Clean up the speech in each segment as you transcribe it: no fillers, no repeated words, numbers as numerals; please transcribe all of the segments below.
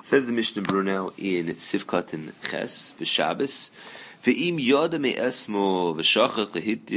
Says the Mishnah Brunel in Sifkat and Ches b'Shabbos, ve'im yoda me'esmo v'shachach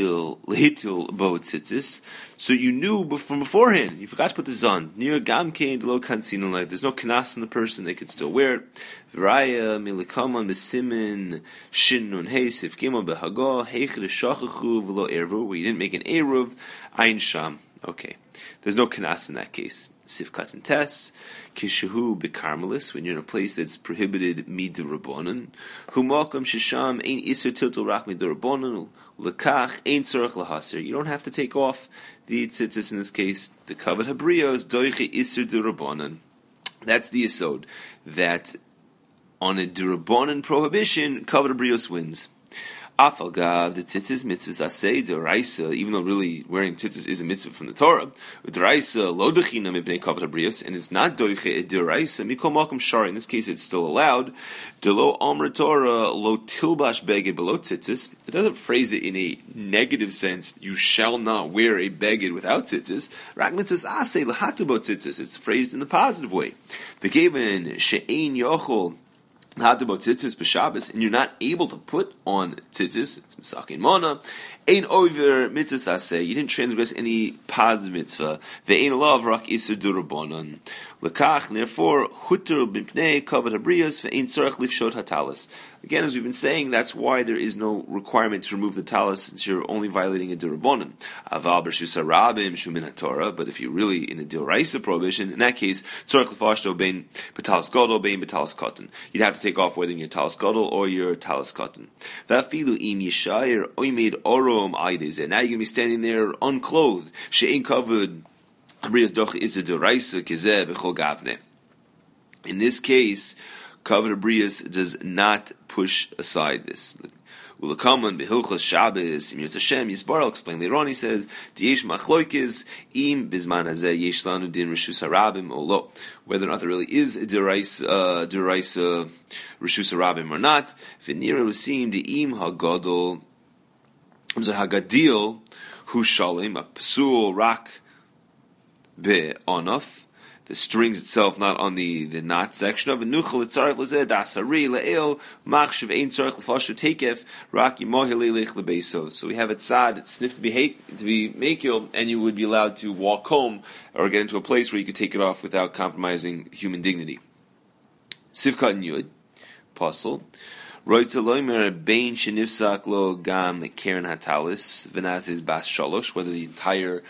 lehitil bo tzitzis. So you knew from beforehand. You forgot to put this on. Near gamkein lo kansin light. There's no kanas in the person. They could still wear it. V'raya milikaman b'simin shin nun hey sif gimel b'hagah heichad shachachu v'lo eruv. Where you didn't make an eruv ein sham. Okay, there's no kanas in that case. Sifkat and Tes, Kishahu bekarmelis, when you're in a place that's prohibited midurabonon, Humakam shisham ein iser tiltul rak midurabonon, lekach ein tzorach lahaser. You don't have to take off the tzitzis in this case. The kavod habrios doiche iser durabonon. That's the yesod, that on a durabonon prohibition, kavod habrios wins. Afalgav the tzitzis mitzvahs asay deraisa, even though really wearing tzitzis is a mitzvah from the Torah. Deraisa lo dechina mipnei kavod habrios, and it's not doiche deraisa mikol malkum shari. In this case, it's still allowed. Delo amr Torah lo tilbash beged below tzitzis. It doesn't phrase it in a negative sense. You shall not wear a beged without tzitzis. Rak mitzvahs asay lahatubo tzitzis. It's phrased in the positive way. The given she'ein yochol about tzitzis b'Shabbos, and you're not able to put on tzitzis, it's misakin mona, ein over mitzvahs aseh, you didn't transgress any positive mitzvah, ve'ein lav rak iser durabonon, lekach, therefore, hutter b'pnei kavod habrios, ve'ein tzarech lifshot hatalis. Again, as we've been saying, that's why there is no requirement to remove the talis, since you're only violating a durabonon. Aval b'rshus harabim shumin haTorah, but if you're really in a dioraisa prohibition, in that case, tzarech lifashto bein b'talis gadol bein b'talis katan. You'd have to take off whether you're talis gadol or you're talis katan. V'afilu im yishayir oimed orom aydezeh. Now you're going to be standing there unclothed. She'ein kavod habrios doch is a dioraisa kezeh v'chol gavne. In this case, kavod habrios does not push aside this. Ulakaman behilchos Shabbos im Yirtzeh Hashem Yisbarel explain later on. He says diyesh machloikis im bizman hazeh yesh lanu din reshus harabim or lo, whether or not there really is a deraisa reshus harabim or not. V'nira usim diim hagadol hagadil hu shalim a pesul rak be'onof. The strings itself, not on the knot section of it. Nuchal etzarech lezeh dasari le'el machshav ein tzarech lefashu tekef rak yimohi leilech lebeso. So we have it sad, it's sniffed to be mekil, and you would be allowed to walk home or get into a place where you could take it off without compromising human dignity. Sivkat and Yud, Apostle. Roitza loimer bein shenifsak lo gam keren hatalis v'nazes bas shalosh, whether the entire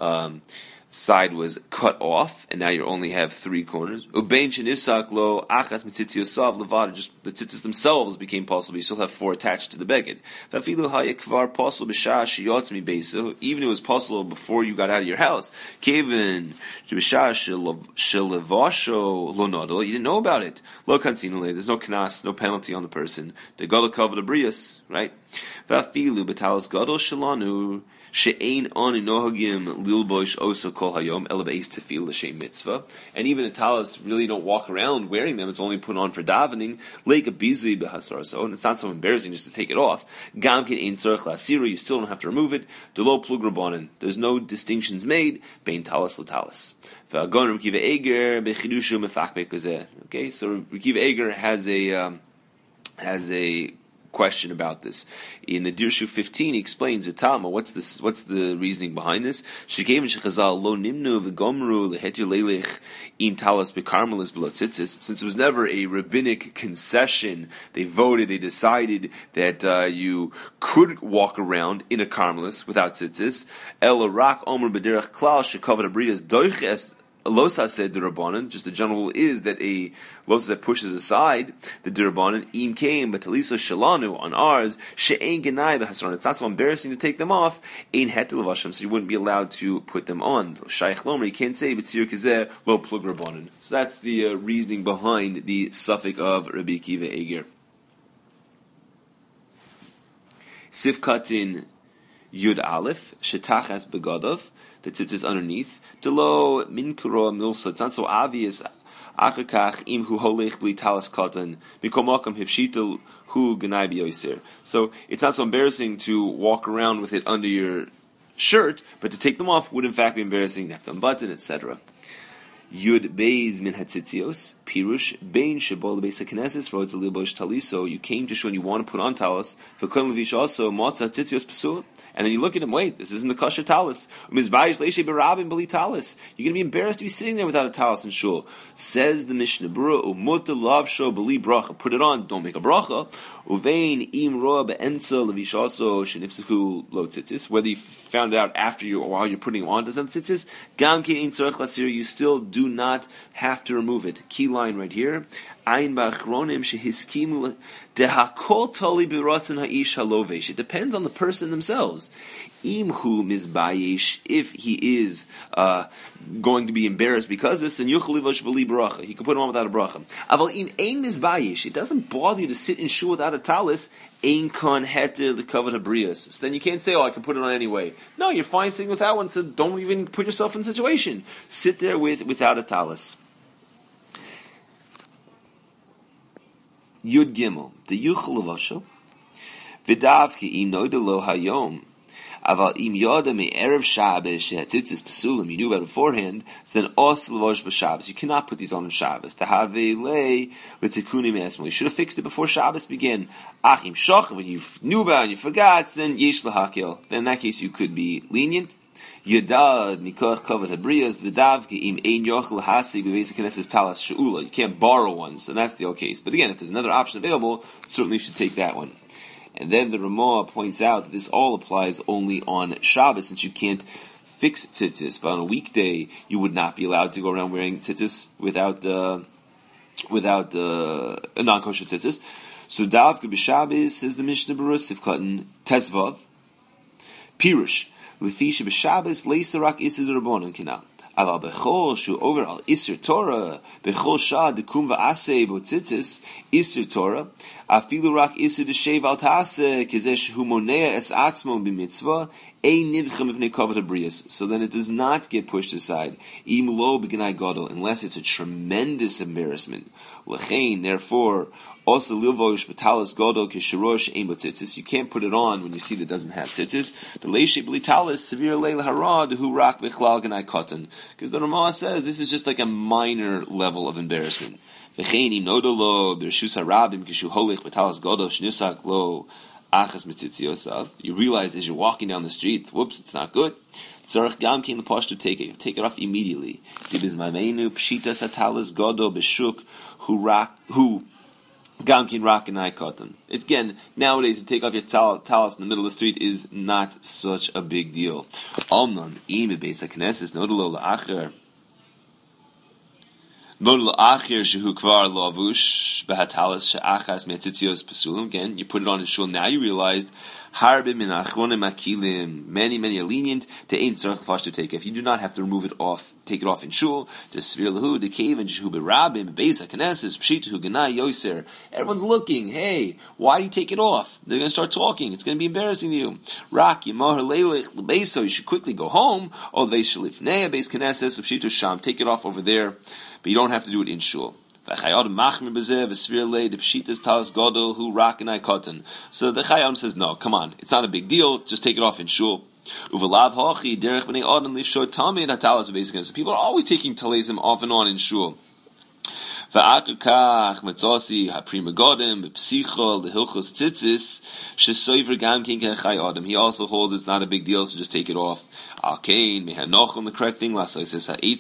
side was cut off, and now you only have three corners. Ubein shenifsak lo achas mitzitziyosav levada, just the tzitzis themselves became possible. You still have four attached to the beged. Vafilu haya kvar possible b'shah sheyot mi beso, even if it was possible before you got out of your house. Kevin b'shah shelevasho lo nodol, you didn't know about it. Lo kansinule, there's no knas, no penalty on the person. The gadol kavod habrios, right? Vafilu b'talis gadol shelanu she'ein ani nohagim lilbosh oso kol hayom ela beis tefillah l'shem mitzvah. And even the talis really don't walk around wearing them; it's only put on for davening. Leika bizui behasar so, and it's not so embarrassing just to take it off. Gamkin ein tzarech la'asiru, you still don't have to remove it. Delo plug rabbanan, there's no distinctions made. Bein talis l'talis. V'agon Rabbi Akiva Eiger bechidushu mefakbek bezeh. Okay, so Rabbi Akiva Eiger has a question about this. In the Dirshu 15, he explains, V'talma, what's the reasoning behind this? Shekevin shechazal lo nimnu v'gomru lehetir leilech im talis bekarmelis below tzitzis. Since it was never a rabbinic concession, they decided that you could walk around in a karmelis without tzitzis. El rak omer b'derech klal shekavod habrios doiches losa said durabanan. Just the general rule is that a losa that pushes aside the durabanan im came, but talisa shalanu on ours she'ein genai v'hasron. It's not so embarrassing to take them off. Ein hetel v'asham, so you wouldn't be allowed to put them on. Shaykh lomer, you can't say b'tzir kazeh lo plug rabbanan. So that's the reasoning behind the suffix of Rabbi Akiva Eiger. Sifkatin Yud Aleph shetachas begadov. The tzitzis underneath. Delo minkuro milsa. It's not so obvious. Achakach im hu holech bli talis katan mikomakam hipshitel hu ganai biyoser. So it's not so embarrassing to walk around with it under your shirt, but to take them off would in fact be embarrassing. You have to unbutton, etc. Yud Beis Min Hatzitzios, Pirush, Bein Shabol Beis HaKnesses, Rods Alibosh Taliso, you came to show and you want to put on talis, V'kon Levish also, Motza Hatzitzios Pesul, and then you look at him, wait, this isn't the kosher talis. Mizbayish Leishe Berabim Beli talis. You're going to be embarrassed to be sitting there without a talis in shul. Says the Mishnah Berurah, Umutta Lav Sho Beli Bracha, put it on, don't make a bracha. Uvein Im Roa Be'ensa Levish also, Shenifsechu Lo Tzitzis, whether you found it out after you or while you're putting it on, doesn't have tzitzis, Gam Ki Ein Tzorech Lasir, you still do not have to remove it. Key line right here. Ayin ba'achronim shehiskimu dehakol tali b'ratzon ha'ish halovesh. It depends on the person themselves. Imhu mizbayish, if he is going to be embarrassed because this, then yuchel livosh b'li bracha. He can put him on without a bracha. Aval im ein mizbayish, it doesn't bother you to sit in shul without a talis. Ein kon heter l'kavod habrius. So then you can't say, oh, I can put it on anyway. No, you're fine sitting without one, so don't even put yourself in a situation. Sit there without a talis. Yud Gimel, the Yuchel Lavashel, Vidav ki im noidelo hayom, aval im yoda me erev Shabbos shehatzitzis pesulim, you knew about it beforehand, so then os lavosh b'Shabbos. You cannot put these on Shabbos. Tahave lei v'tikuni me'esmo. You should have fixed it before Shabbos began. Achim shoch, when you knew about it and you forgot, then yesh lahakel. Then in that case you could be lenient. Yadad mikoch kavod habriyas v'davki im ein yochel hasi b'beis HaKnesses talas she'ula. You can't borrow one, so that's the old case. But again, if there's another option available, certainly you should take that one. And then the Ramah points out that this all applies only on Shabbos, since you can't fix tzitzis. But on a weekday, you would not be allowed to go around wearing tzitzis without a non-kosher tzitzis. So davka b'Shabbos, says the Mishnah Berurah, Sifkatan Tezvav, Pirush. L'fisha b'Shabbos leisa rak isur d'Rabbanan kina. Aval bechol shu over al isur Torah bechol shah dekum va'aseh b'tzitzis isur Torah afilu rak isur d'shev al ta'aseh kizeh hu monea es atzmo b'mitzvah ein nidchem b'nei kavod habriyas. So then it does not get pushed aside. Im lo b'gnai gadol, unless it's a tremendous embarrassment. L'chein, therefore, also livvosh b'talis gadol kisharosh ein b'tzitzis. You can't put it on when you see that it doesn't have tzitzis. The leishe b'litalis severe leil harad hu rak b'chlal gnai katan. Because the Ramah says this is just like a minor level of embarrassment. V'chein im nodolo b'reshus harabim kishu holich b'talis gadol shnisak lo achas mitzitziosav. You realize as you're walking down the street, whoops, it's not good. Tzarech gam kein l'posh to take it. You take it off immediately. Dibis mamenu pshitas hatalis gadol b'shuk hu Gamkin Rak and Cotton. Again, nowadays to take off your talis in the middle of the street is not such a big deal. Omnon im beis HaKnesses nodelo la'acher shehu kvar lavush behatalis she'achas me'tzitzios pesulim. Again, you put it on in shul. Now you realized harbe min achronim akilim. Many are lenient to ein tzarech l'fash to take. If you do not have to remove it off, take it off in shul. To svir lahu de kaven shehu berabim beis HaKnesses pshitahu ganai yoser. Everyone's looking. Hey, why do you take it off? They're going to start talking. It's going to be embarrassing to you. Rak yimah leilech lebeiso. You should quickly go home. Or beis shalifnei beis HaKnesses pshitahu sham. Take it off over there. But you don't have to do it in shul. So the Chayam says, no, come on, it's not a big deal, just take it off in shul. People are always taking talesim off and on in shul. He also holds it's not a big deal, so just take it off. The correct thing last says that's the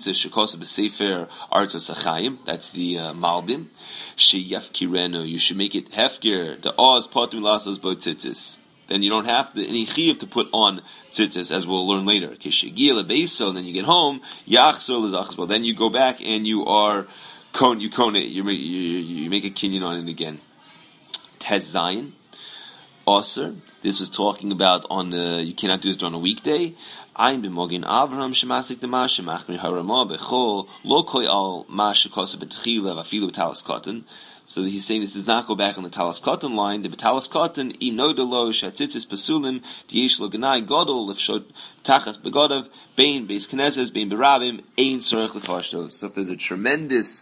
Malbim. You should make it hefker. The oz potim lasos bo tzitzis. Then you don't have any chiyuv to put on tzitzis, as we'll learn later. So then you get home, then you go back and you cone it. You make a kinyan on it again. Tez Zayin, Aser. This was talking about you cannot do this on a weekday. Ein b'mogin Avraham shemasik demashe machmir harama bechol lo koi al mashikosa betchila vafilu b'talas cotton. So he's saying this does not go back on the talas cotton line. The talas cotton im nodelo shatzitzis pesulim diyesh lo ganai gadol lefshot tachas begodav bein beis knesses bein berabim ein sorech lefashto. So if there's a tremendous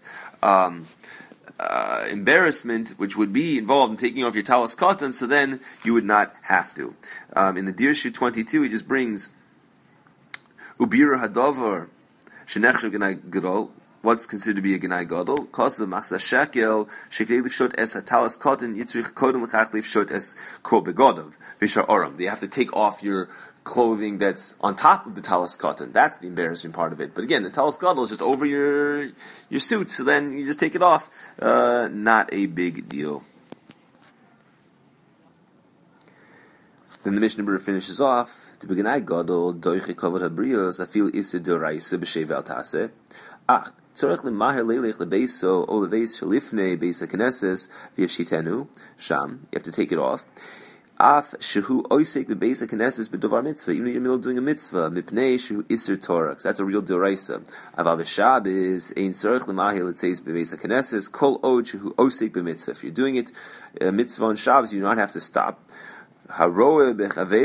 embarrassment which would be involved in taking off your talis cotton, so then you would not have to. In the Dirshu 22, he just brings Ubira Hadavar Shenechshav Ganai Gadol what's considered to be a Genai Gadol? Cost of Machzah Shekel, Shekel Lifshot es Talas Cotton, Yitzrich Kodem L'chach Lifshot es Kol Begodov, Vishar Oram. You have to take off your clothing that's on top of the talis cotton. That's the embarrassing part of it. But again, the talis cotton is just over your suit, so then you just take it off. Not a big deal. Then the Mishnah Berurah finishes off. To begin, I gadol doiche kavod habrios afil isid doraisa b'sheva al tase. Tzorech lemaher leilech lebeiso o leveis shalifnei beisa knesses v'yavshitenu sham. You have to take it off. Af shehu oisek bebeisa knesses bedovar mitzvah. Even in the middle of doing a mitzvah, mipnei shehu iser Torah. That's a real doraisa. Aval b'Shabbos ein tzorech lemaher letzeis bebeisa knesses kol od shehu oisek b'mitzvah. If you're doing it mitzvah on Shabbos, you do not have to stop. You look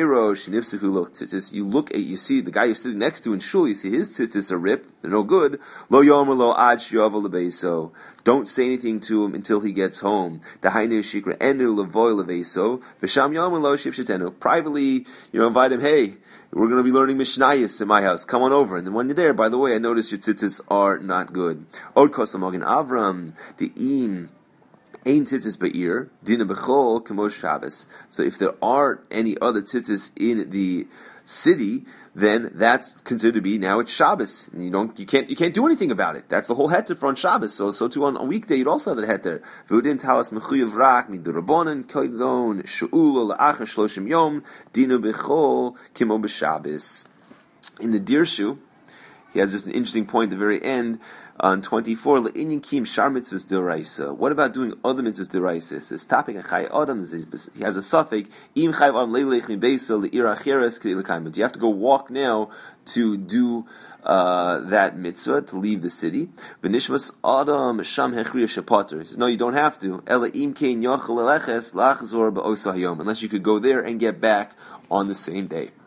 at, you see the guy you're sitting next to in shul, you see his tzitzis are ripped, they're no good. Lo yomer lo ad shiyavel lebeso. Don't say anything to him until he gets home. Dahainu shikra enu levoy lebeso. V'sham yomer lo shivshetenu. Privately, invite him, hey, we're going to be learning Mishnayos in my house, come on over. And then when you're there, by the way, I notice your tzitzis are not good. Od kosamogin Avram, the im, Ein tzitzis ba'ir, dina b'chol k'mo Shabbos. So if there aren't any other tzitzis in the city, then that's considered to be now it's Shabbos. And you can't do anything about it. That's the whole heter for on Shabbos. So too on a weekday you'd also have that heter. V'udin talas mechuyev rak midurabonin koigon she'ulo la'achar shloshim yom dina b'chol k'mo b'Shabbos. In the Dirshu, he has just an interesting point at the very end. On 24, le'inyin kim shar mitzvahs d'oraisa. What about doing other mitzvahs d'oraisa? It says, topic a chay adam, he has a suffix, im chay adam leilech mi beisa le'ira acheres k'ri l'kaimut. You have to go walk now to do that mitzvah, to leave the city. V'nishmas adam sham hechriya shapater. He says, no, you don't have to. Ela im kein yochel leches lachzor ba'osa hayom. Unless you could go there and get back on the same day.